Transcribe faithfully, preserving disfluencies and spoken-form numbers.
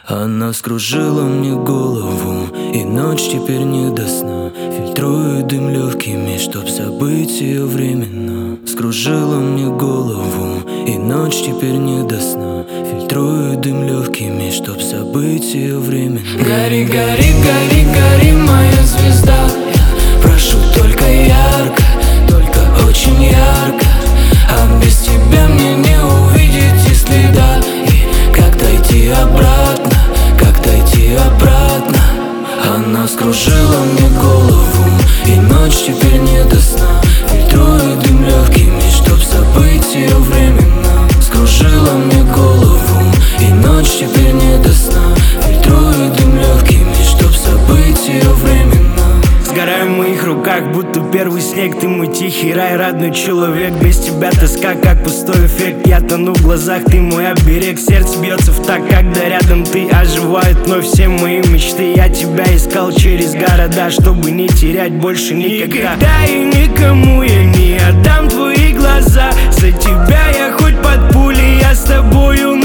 Она скружила мне голову, и ночь теперь не до сна. Фильтрую дым легкими, чтоб забыть ее временно. Скружила мне голову, и ночь теперь не до сна. Фильтрую дым легкими, чтоб забыть ее временно. Гори, гори, гори, гори, моя звезда. Я прошу только ярко, только очень ярко. А без тебя мне не увидеть и следа. И как дойти обратно, как дойти обратно? Она скружила мне голову, и ночь теперь не до сна. Фильтрую дым легкими, чтоб забыть ее временно. Скружила мне голову, и ночь теперь не до сна. Фильтрую дым легкими, чтоб забыть ее временно. Сгораю в моих руках, будто первый снег. Ты мой тихий рай, родной человек. Без тебя тоска, как пустой эффект. Я тону в глазах, ты мой оберег. Сердце бьется в такт, когда рядом ты. Оживают вновь все мои мечты. Я тебя искал через города, чтобы не терять больше никогда. Никогда и никому я не отдам твои глаза. За тебя я хоть под пулей, я с тобою